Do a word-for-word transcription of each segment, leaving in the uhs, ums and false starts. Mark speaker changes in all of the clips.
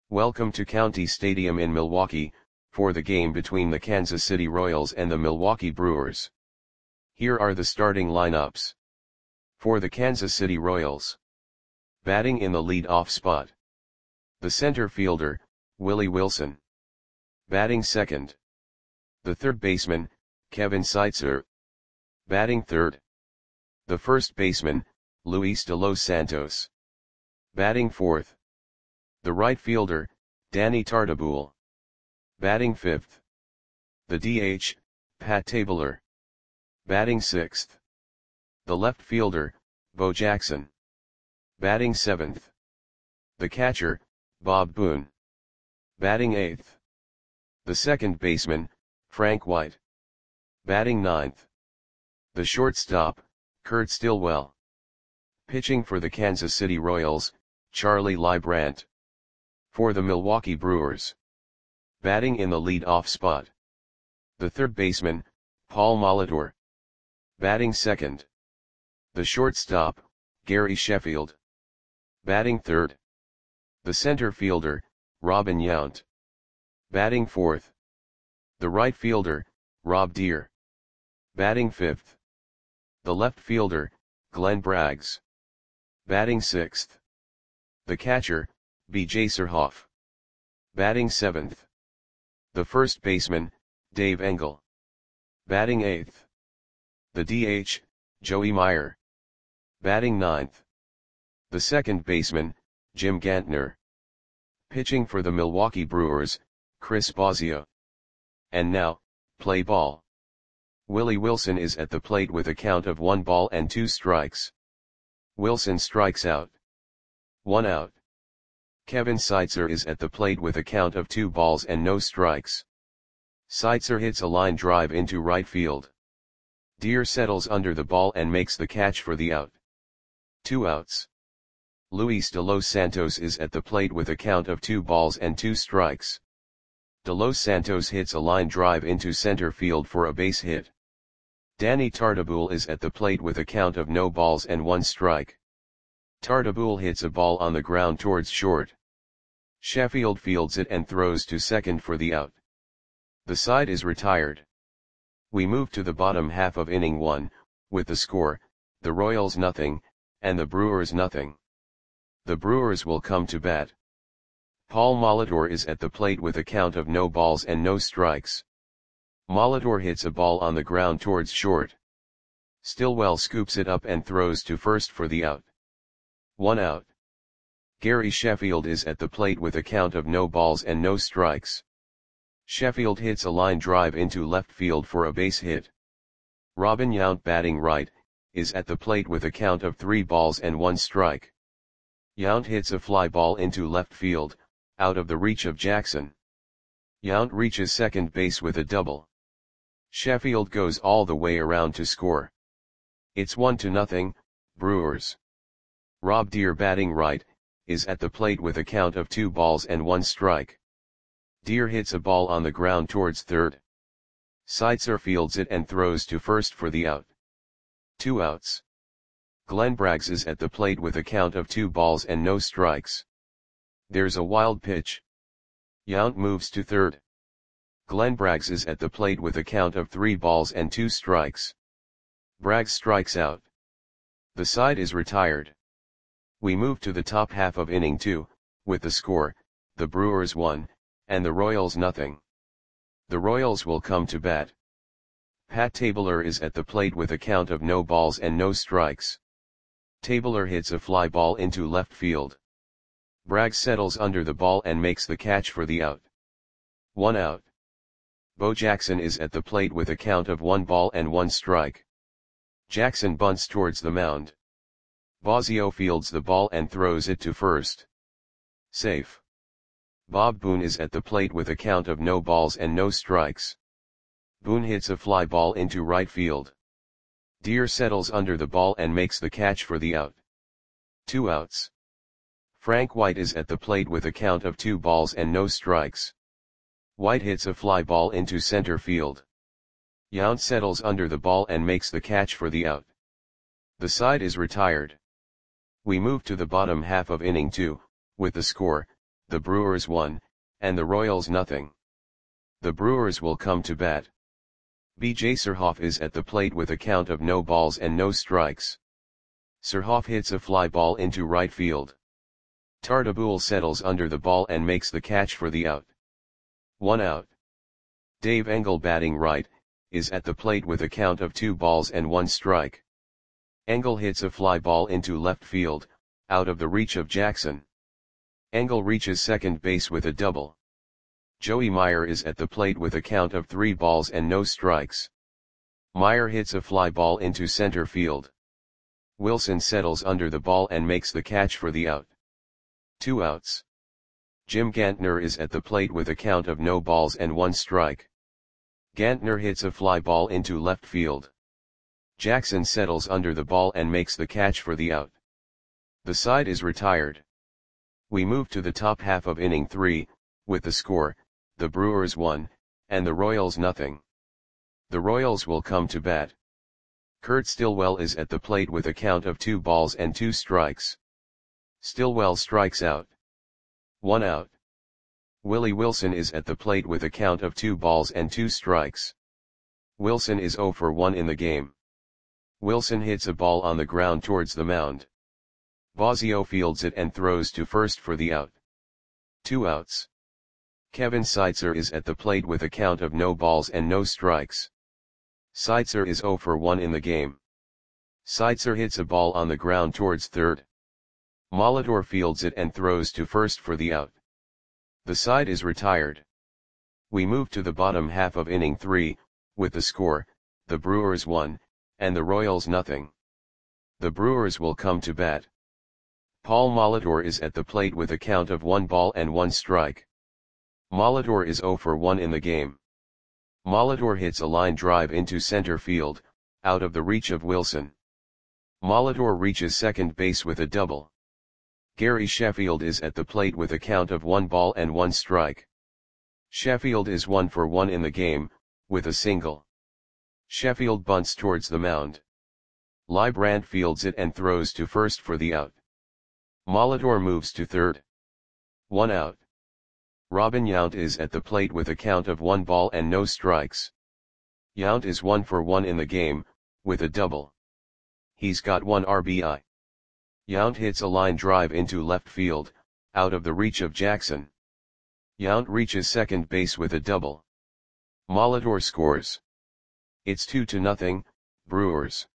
Speaker 1: Welcome to County Stadium in Milwaukee, for the game between the Kansas City Royals and the Milwaukee Brewers. Here are the starting lineups. For the Kansas City Royals. Batting in the lead-off spot. The center fielder, Willie Wilson. Batting second. The third baseman, Kevin Seitzer. Batting third. The first baseman, Luis de los Santos. Batting fourth. The right fielder, Danny Tartabull. Batting fifth. The D H, Pat Tabler. Batting sixth. The left fielder, Bo Jackson. Batting seventh. The catcher, Bob Boone. Batting eighth. The second baseman, Frank White. Batting ninth. The shortstop, Kurt Stillwell. Pitching for the Kansas City Royals, Charlie Leibrandt. For the Milwaukee Brewers. Batting in the lead-off spot. The third baseman, Paul Molitor. Batting second. The shortstop, Gary Sheffield. Batting third. The center fielder, Robin Yount. Batting fourth. The right fielder, Rob Deere. Batting fifth. The left fielder, Glenn Braggs. Batting sixth. The catcher, B J Surhoff. Batting seventh. The first baseman, Dave Engel. Batting eighth. The D H, Joey Meyer. Batting ninth. The second baseman, Jim Gantner. Pitching for the Milwaukee Brewers, Chris Bosio. And now, play ball. Willie Wilson is at the plate with a count of one ball and two strikes. Wilson strikes out. One out. Kevin Seitzer is at the plate with a count of two balls and no strikes. Seitzer hits a line drive into right field. Deere settles under the ball and makes the catch for the out. Two outs. Luis de los Santos is at the plate with a count of two balls and two strikes. De los Santos hits a line drive into center field for a base hit. Danny Tartabull is at the plate with a count of no balls and one strike. Tartabull hits a ball on the ground towards short. Sheffield fields it and throws to second for the out. The side is retired. We move to the bottom half of inning one, with the score, the Royals nothing, and the Brewers nothing. The Brewers will come to bat. Paul Molitor is at the plate with a count of no balls and no strikes. Molitor hits a ball on the ground towards short. Stillwell scoops it up and throws to first for the out. One out. Gary Sheffield is at the plate with a count of no balls and no strikes. Sheffield hits a line drive into left field for a base hit. Robin Yount, batting right, is at the plate with a count of three balls and one strike. Yount hits a fly ball into left field, out of the reach of Jackson. Yount reaches second base with a double. Sheffield goes all the way around to score. It's one to nothing, Brewers. Rob Deere, batting right, is at the plate with a count of two balls and one strike. Deere hits a ball on the ground towards third. Seitzer fields it and throws to first for the out. Two outs. Glenn Braggs is at the plate with a count of two balls and no strikes. There's a wild pitch. Yount moves to third. Glenn Braggs is at the plate with a count of three balls and two strikes. Braggs strikes out. The side is retired. We move to the top half of inning two, with the score, the Brewers one, and the Royals nothing. The Royals will come to bat. Pat Tabler is at the plate with a count of no balls and no strikes. Tabler hits a fly ball into left field. Braggs settles under the ball and makes the catch for the out. One out. Bo Jackson is at the plate with a count of one ball and one strike. Jackson bunts towards the mound. Bosio fields the ball and throws it to first. Safe. Bob Boone is at the plate with a count of no balls and no strikes. Boone hits a fly ball into right field. Deere settles under the ball and makes the catch for the out. Two outs. Frank White is at the plate with a count of two balls and no strikes. White hits a fly ball into center field. Yount settles under the ball and makes the catch for the out. The side is retired. We move to the bottom half of inning two, with the score, the Brewers one, and the Royals nothing. The Brewers will come to bat. B J Surhoff is at the plate with a count of no balls and no strikes. Surhoff hits a fly ball into right field. Tartabull settles under the ball and makes the catch for the out. One out. Dave Engel, batting right, is at the plate with a count of two balls and one strike. Engel hits a fly ball into left field, out of the reach of Jackson. Engel reaches second base with a double. Joey Meyer is at the plate with a count of three balls and no strikes. Meyer hits a fly ball into center field. Wilson settles under the ball and makes the catch for the out. Two outs. Jim Gantner is at the plate with a count of no balls and one strike. Gantner hits a fly ball into left field. Jackson settles under the ball and makes the catch for the out. The side is retired. We move to the top half of inning three, with the score, the Brewers one, and the Royals nothing. The Royals will come to bat. Kurt Stillwell is at the plate with a count of two balls and two strikes. Stillwell strikes out. One out. Willie Wilson is at the plate with a count of two balls and two strikes. Wilson is oh for one in the game. Wilson hits a ball on the ground towards the mound. Bosio fields it and throws to first for the out. Two outs. Kevin Seitzer is at the plate with a count of no balls and no strikes. Seitzer is oh for one in the game. Seitzer hits a ball on the ground towards third. Molitor fields it and throws to first for the out. The side is retired. We move to the bottom half of inning three, with the score, the Brewers one, and the Royals nothing. The Brewers will come to bat. Paul Molitor is at the plate with a count of one ball and one strike. Molitor is oh for one in the game. Molitor hits a line drive into center field, out of the reach of Wilson. Molitor reaches second base with a double. Gary Sheffield is at the plate with a count of one ball and one strike. Sheffield is one for one in the game, with a single. Sheffield bunts towards the mound. Leibrandt fields it and throws to first for the out. Molitor moves to third. One out. Robin Yount is at the plate with a count of one ball and no strikes. Yount is one for one in the game, with a double. He's got one R B I. Yount hits a line drive into left field, out of the reach of Jackson. Yount reaches second base with a double. Molitor scores. It's two to nothing, Brewers.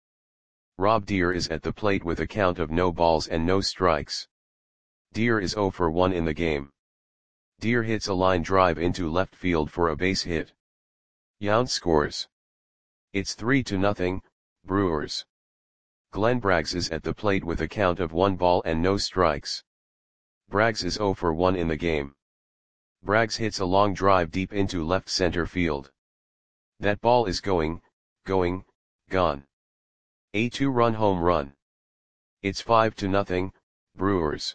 Speaker 1: Rob Deer is at the plate with a count of no balls and no strikes. Deer is oh for one in the game. Deer hits a line drive into left field for a base hit. Yount scores. It's three to nothing, Brewers. Glenn Braggs is at the plate with a count of one ball and no strikes. Braggs is oh for one in the game. Braggs hits a long drive deep into left center field. That ball is going, going, gone. A two-run home run. It's five to nothing, Brewers.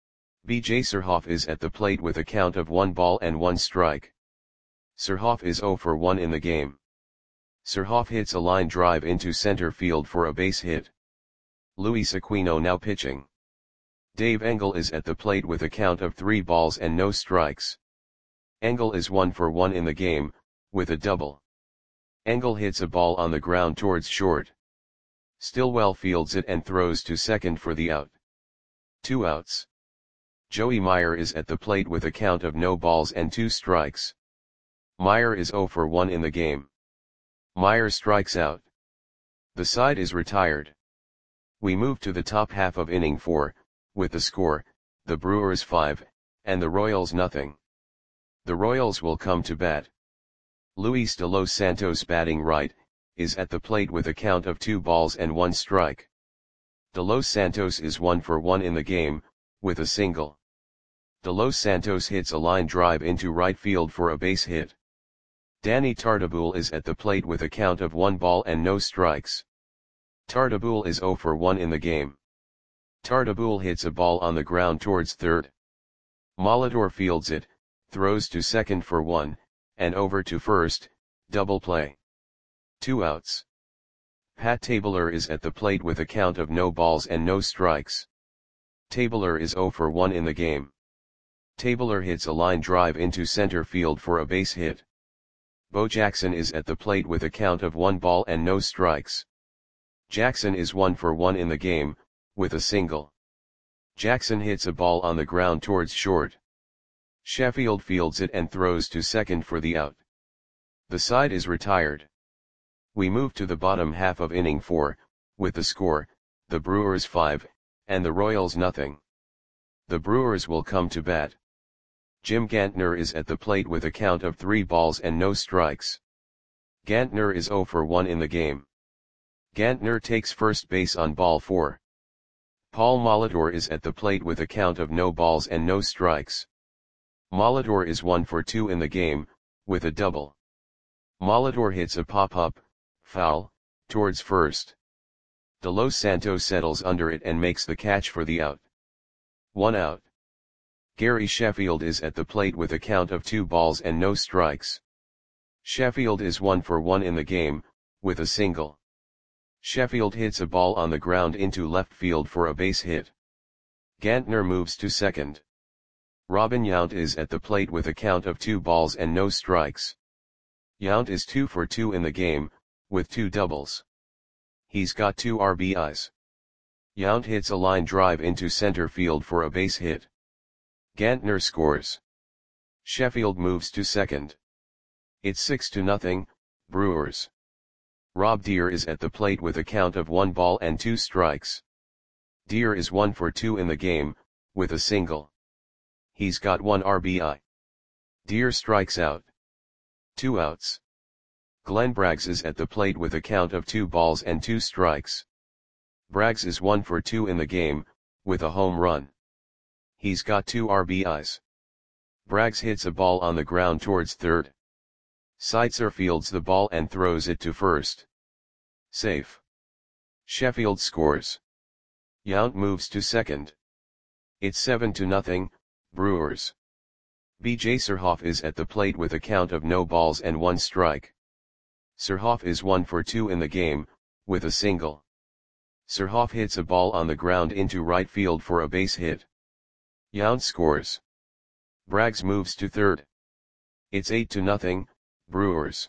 Speaker 1: B J Surhoff is at the plate with a count of one ball and one strike. Surhoff is oh for one in the game. Surhoff hits a line drive into center field for a base hit. Luis Aquino now pitching. Dave Engel is at the plate with a count of three balls and no strikes. Engel is one for one in the game, with a double. Engel hits a ball on the ground towards short. Stillwell fields it and throws to second for the out. Two outs. Joey Meyer is at the plate with a count of no balls and two strikes. Meyer is oh for one in the game. Meyer strikes out. The side is retired. We move to the top half of inning four, with the score, the Brewers five, and the Royals nothing. The Royals will come to bat. Luis de los Santos, batting right, is at the plate with a count of two balls and one strike. De los Santos is one for one in the game, with a single. De los Santos hits a line drive into right field for a base hit. Danny Tartabull is at the plate with a count of one ball and no strikes. Tartabull is oh for one in the game. Tartabull hits a ball on the ground towards third. Molitor fields it, throws to second for one, and over to first, double play. Two outs. Pat Tabler is at the plate with a count of no balls and no strikes. Tabler is oh for one in the game. Tabler hits a line drive into center field for a base hit. Bo Jackson is at the plate with a count of one ball and no strikes. Jackson is one for one in the game, with a single. Jackson hits a ball on the ground towards short. Sheffield fields it and throws to second for the out. The side is retired. We move to the bottom half of inning four, with the score, the Brewers five, and the Royals nothing. The Brewers will come to bat. Jim Gantner is at the plate with a count of three balls and no strikes. Gantner is zero for one in the game. Gantner takes first base on ball four. Paul Molitor is at the plate with a count of no balls and no strikes. Molitor is one for two in the game, with a double. Molitor hits a pop-up, foul, towards first. De Los Santos settles under it and makes the catch for the out. One out. Gary Sheffield is at the plate with a count of two balls and no strikes. Sheffield is one for one in the game, with a single. Sheffield hits a ball on the ground into left field for a base hit. Gantner moves to second. Robin Yount is at the plate with a count of two balls and no strikes. Yount is two for two in the game, with two doubles. He's got two R B Is. Yount hits a line drive into center field for a base hit. Gantner scores. Sheffield moves to second. It's six to nothing, Brewers. Rob Deer is at the plate with a count of one ball and two strikes. Deer is one for two in the game, with a single. He's got one R B I. Deer strikes out. Two outs. Glenn Braggs is at the plate with a count of two balls and two strikes. Braggs is one for two in the game, with a home run. He's got two R B Is. Braggs hits a ball on the ground towards third. Seitzer fields the ball and throws it to first. Safe. Sheffield scores. Yount moves to second. It's seven to nothing, Brewers. B J Surhoff is at the plate with a count of no balls and one strike. Surhoff is one for two in the game, with a single. Surhoff hits a ball on the ground into right field for a base hit. Yount scores. Braggs moves to third. It's eight to nothing, Brewers.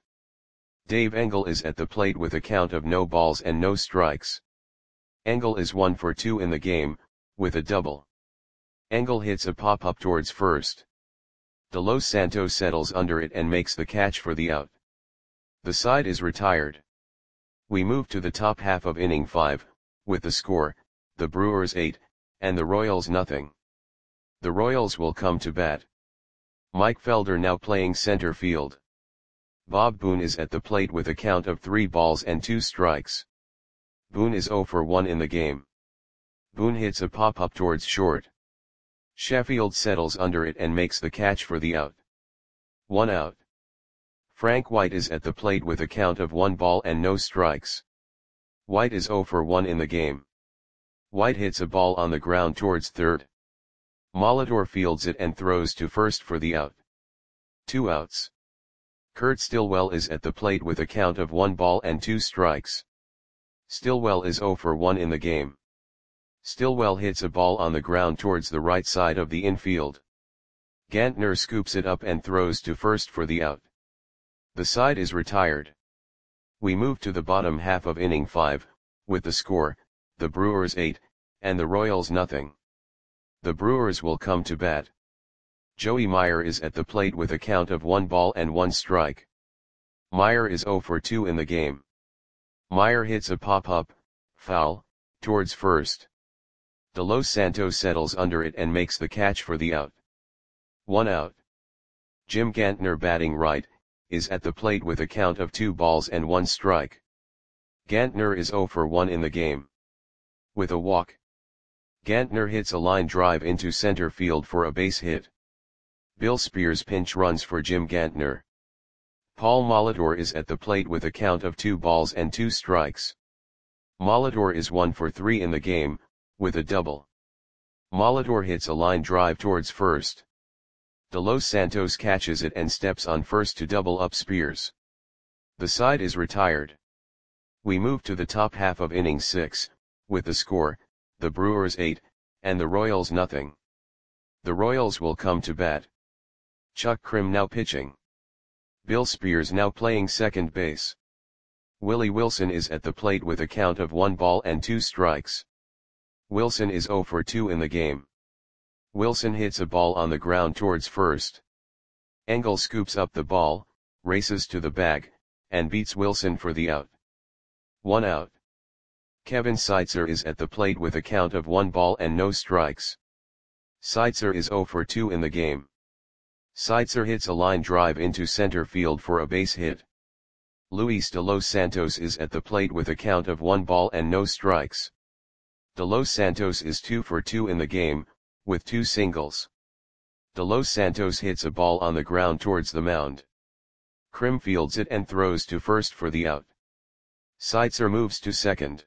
Speaker 1: Dave Engel is at the plate with a count of no balls and no strikes. Engel is one for two in the game, with a double. Engel hits a pop-up towards first. De Los Santos settles under it and makes the catch for the out. The side is retired. We move to the top half of inning five, with the score, the Brewers eight, and the Royals nothing. The Royals will come to bat. Mike Felder now playing center field. Bob Boone is at the plate with a count of three balls and two strikes. Boone is zero for one in the game. Boone hits a pop-up towards short. Sheffield settles under it and makes the catch for the out. One out. Frank White is at the plate with a count of one ball and no strikes. White is zero for one in the game. White hits a ball on the ground towards third. Molitor fields it and throws to first for the out. Two outs. Kurt Stillwell is at the plate with a count of one ball and two strikes. Stillwell is zero for one in the game. Stillwell hits a ball on the ground towards the right side of the infield. Gantner scoops it up and throws to first for the out. The side is retired. We move to the bottom half of inning five, with the score, the Brewers eight, and the Royals nothing. The Brewers will come to bat. Joey Meyer is at the plate with a count of one ball and one strike. Meyer is zero for two in the game. Meyer hits a pop-up, foul, towards first. De Los Santos settles under it and makes the catch for the out. One out. Jim Gantner batting right, is at the plate with a count of two balls and one strike. Gantner is zero for one in the game. With a walk. Gantner hits a line drive into center field for a base hit. Bill Spears pinch runs for Jim Gantner. Paul Molitor is at the plate with a count of two balls and two strikes. Molitor is one for three in the game, with a double. Molitor hits a line drive towards first. De Los Santos catches it and steps on first to double up Spears. The side is retired. We move to the top half of inning six, with the score, the Brewers eight, and the Royals nothing. The Royals will come to bat. Chuck Crim now pitching. Bill Spears now playing second base. Willie Wilson is at the plate with a count of one ball and two strikes. Wilson is oh for two in the game. Wilson hits a ball on the ground towards first. Engel scoops up the ball, races to the bag, and beats Wilson for the out. One out. Kevin Seitzer is at the plate with a count of one ball and no strikes. Seitzer is oh for two in the game. Seitzer hits a line drive into center field for a base hit. Luis de los Santos is at the plate with a count of one ball and no strikes. De los Santos is two for two in the game, with two singles. De los Santos hits a ball on the ground towards the mound. Crim fields it and throws to first for the out. Seitzer moves to second.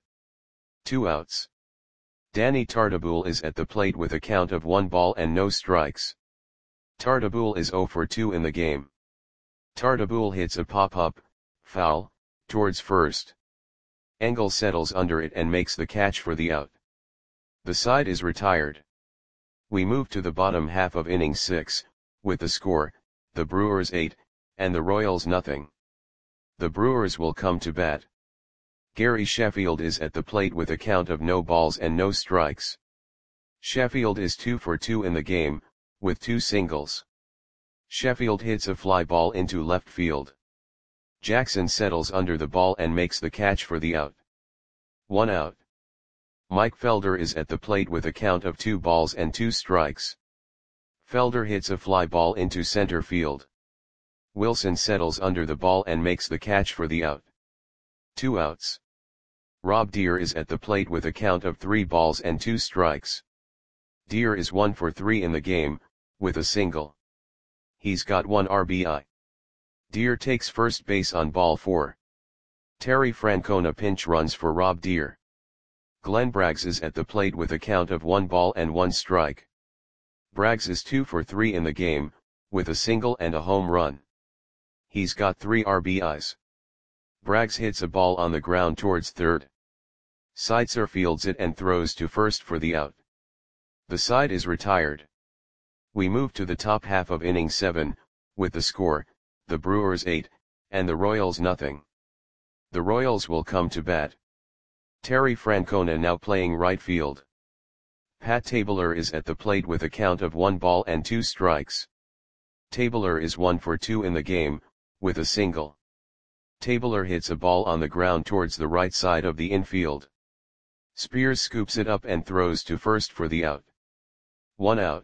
Speaker 1: Two outs. Danny Tartabull is at the plate with a count of one ball and no strikes. Tartabull is oh for two in the game. Tartabull hits a pop-up, foul, towards first. Engel settles under it and makes the catch for the out. The side is retired. We move to the bottom half of inning six, with the score, the Brewers eight, and the Royals nothing. The Brewers will come to bat. Gary Sheffield is at the plate with a count of no balls and no strikes. Sheffield is two for two in the game, with two singles. Sheffield hits a fly ball into left field. Jackson settles under the ball and makes the catch for the out. One out. Mike Felder is at the plate with a count of two balls and two strikes. Felder hits a fly ball into center field. Wilson settles under the ball and makes the catch for the out. Two outs. Rob Deer is at the plate with a count of three balls and two strikes. Deer is one for three in the game, with a single. He's got one R B I. Deer takes first base on ball four. Terry Francona pinch runs for Rob Deer. Glenn Braggs is at the plate with a count of one ball and one strike. Braggs is two for three in the game, with a single and a home run. He's got three R B Is. Braggs hits a ball on the ground towards third. Seitzer fields it and throws to first for the out. The side is retired. We move to the top half of inning seven, with the score, the Brewers eight, and the Royals nothing. The Royals will come to bat. Terry Francona now playing right field. Pat Tabler is at the plate with a count of one ball and two strikes. Tabler is one for two in the game, with a single. Tabler hits a ball on the ground towards the right side of the infield. Spears scoops it up and throws to first for the out. One out.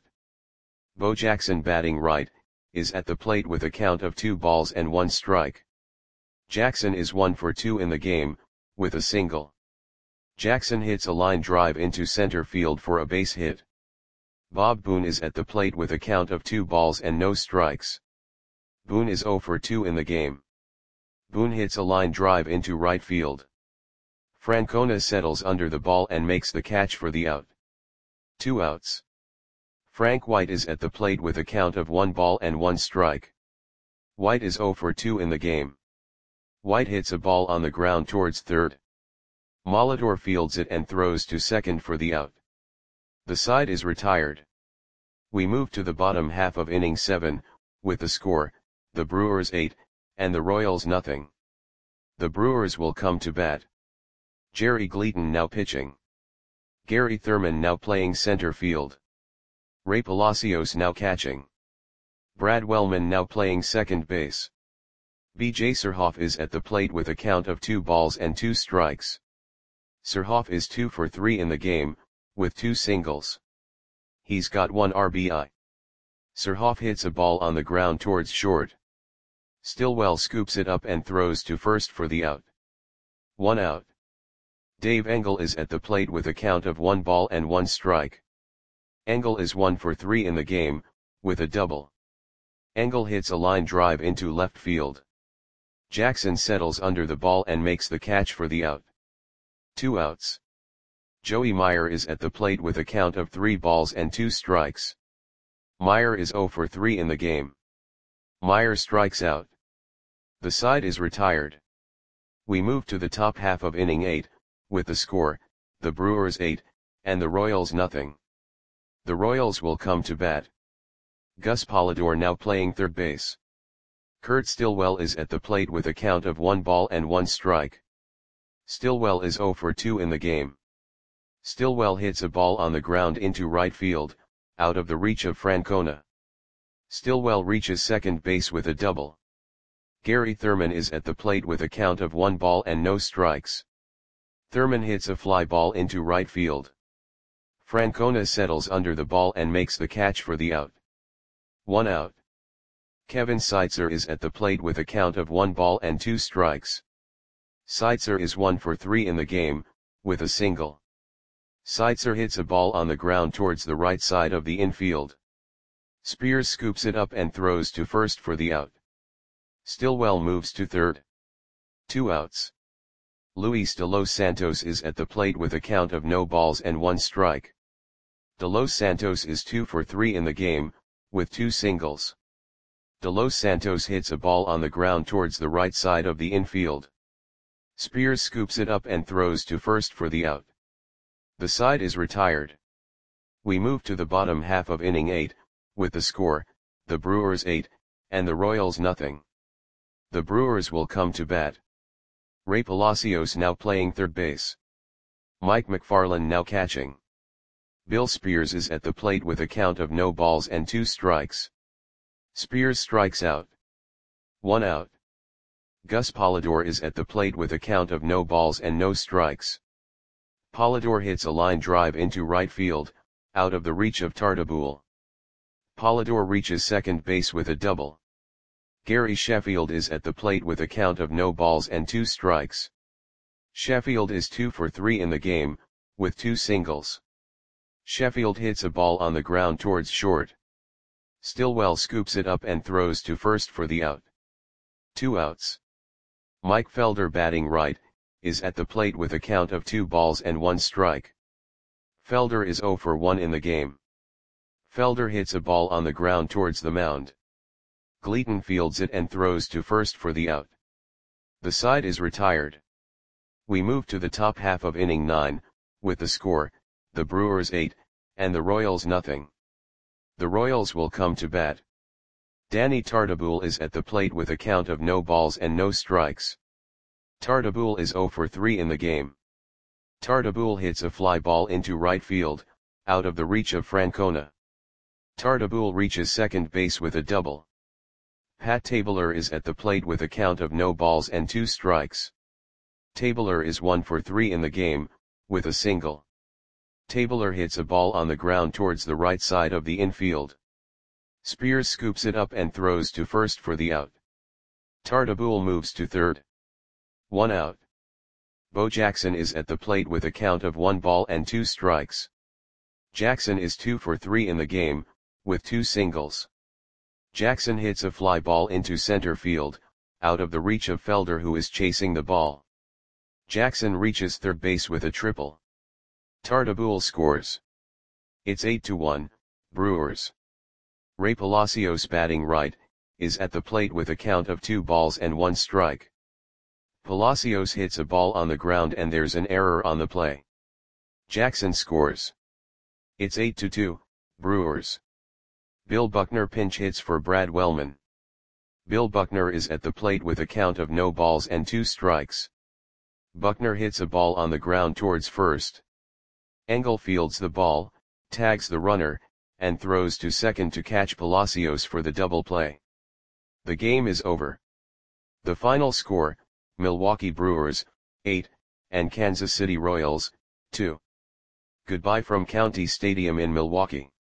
Speaker 1: Bo Jackson batting right, is at the plate with a count of two balls and one strike. Jackson is one for two in the game, with a single. Jackson hits a line drive into center field for a base hit. Bob Boone is at the plate with a count of two balls and no strikes. Boone is oh for two in the game. Boone hits a line drive into right field. Francona settles under the ball and makes the catch for the out. Two outs. Frank White is at the plate with a count of one ball and one strike. White is oh for two in the game. White hits a ball on the ground towards third. Molitor fields it and throws to second for the out. The side is retired. We move to the bottom half of inning seven, with the score, the Brewers eight, and the Royals nothing. The Brewers will come to bat. Jerry Gleaton now pitching. Gary Thurman now playing center field. Ray Palacios now catching. Brad Wellman now playing second base. B J Surhoff is at the plate with a count of two balls and two strikes. Surhoff is two for three in the game, with two singles. He's got one R B I. Surhoff hits a ball on the ground towards short. Stillwell scoops it up and throws to first for the out. One out. Dave Engel is at the plate with a count of one ball and one strike. Engel is one for three in the game, with a double. Engel hits a line drive into left field. Jackson settles under the ball and makes the catch for the out. Two outs. Joey Meyer is at the plate with a count of three balls and two strikes. Meyer is oh for three in the game. Meyer strikes out. The side is retired. We move to the top half of inning eight, with the score, the Brewers eight, and the Royals nothing. The Royals will come to bat. Gus Polidor now playing third base. Kurt Stillwell is at the plate with a count of one ball and one strike. Stillwell is zero for two in the game. Stillwell hits a ball on the ground into right field, out of the reach of Francona. Stillwell reaches second base with a double. Gary Thurman is at the plate with a count of one ball and no strikes. Thurman hits a fly ball into right field. Francona settles under the ball and makes the catch for the out. One out. Kevin Seitzer is at the plate with a count of one ball and two strikes. Seitzer is one for three in the game, with a single. Seitzer hits a ball on the ground towards the right side of the infield. Spears scoops it up and throws to first for the out. Stillwell moves to third. Two outs. Luis de los Santos is at the plate with a count of no balls and one strike. De los Santos is two for three in the game, with two singles. De los Santos hits a ball on the ground towards the right side of the infield. Spears scoops it up and throws to first for the out. The side is retired. We move to the bottom half of inning eight, with the score, the Brewers eight, and the Royals nothing. The Brewers will come to bat. Ray Palacios now playing third base. Mike McFarland now catching. Bill Spears is at the plate with a count of no balls and two strikes. Spears strikes out. One out. Gus Polidor is at the plate with a count of no balls and no strikes. Polidor hits a line drive into right field, out of the reach of Tartabull. Polidor reaches second base with a double. Gary Sheffield is at the plate with a count of no balls and two strikes. Sheffield is two for three in the game, with two singles. Sheffield hits a ball on the ground towards short. Stillwell scoops it up and throws to first for the out. Two outs. Mike Felder batting right, is at the plate with a count of two balls and one strike. Felder is zero for one in the game. Felder hits a ball on the ground towards the mound. Gleaton fields it and throws to first for the out. The side is retired. We move to the top half of inning nine, with the score, the Brewers eight, and the Royals nothing. The Royals will come to bat. Danny Tartabull is at the plate with a count of no balls and no strikes. Tartabull is zero for three in the game. Tartabull hits a fly ball into right field, out of the reach of Francona. Tartabull reaches second base with a double. Pat Tabler is at the plate with a count of no balls and two strikes. Tabler is one for three in the game, with a single. Tabler hits a ball on the ground towards the right side of the infield. Spears scoops it up and throws to first for the out. Tartabull moves to third. One out. Bo Jackson is at the plate with a count of one ball and two strikes. Jackson is two for three in the game, with two singles. Jackson hits a fly ball into center field, out of the reach of Felder who is chasing the ball. Jackson reaches third base with a triple. Tartabull scores. It's eight to one, Brewers. Ray Palacios batting right, is at the plate with a count of two balls and one strike. Palacios hits a ball on the ground and there's an error on the play. Jackson scores. It's eight to two, Brewers. Bill Buckner pinch hits for Brad Wellman. Bill Buckner is at the plate with a count of no balls and two strikes. Buckner hits a ball on the ground towards first. Engel fields the ball, tags the runner, and throws to second to catch Palacios for the double play. The game is over. The final score, Milwaukee Brewers, eight, and Kansas City Royals, two. Goodbye from County Stadium in Milwaukee.